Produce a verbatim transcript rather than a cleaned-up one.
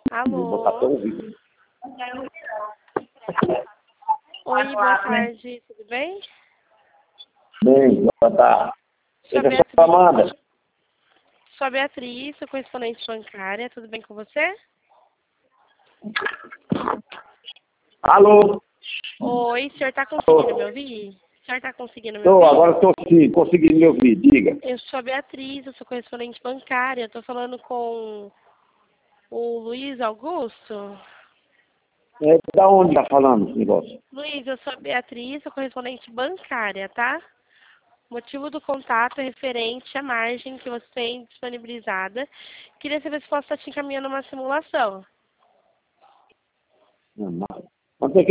Vou botar até Alô? o ouvido. Oi, boa tarde, tudo bem? Bem, boa tarde. Sou a Essa é a Amanda. Beatriz. Sou a Beatriz, sou correspondente bancária, tudo bem com você? Alô? Oi, o senhor tá conseguindo me ouvir? O senhor tá conseguindo me Estou, ouvir? agora estou sim, conseguindo me ouvir, diga. Eu sou a Beatriz, eu sou correspondente bancária, estou falando com o Luiz Augusto. É, da onde está falando esse negócio? Luiz, eu sou a Beatriz, sou correspondente bancária, tá? O motivo do contato é referente à margem que você tem disponibilizada. Queria saber se posso estar te encaminhando uma simulação. Não, mas- mas é que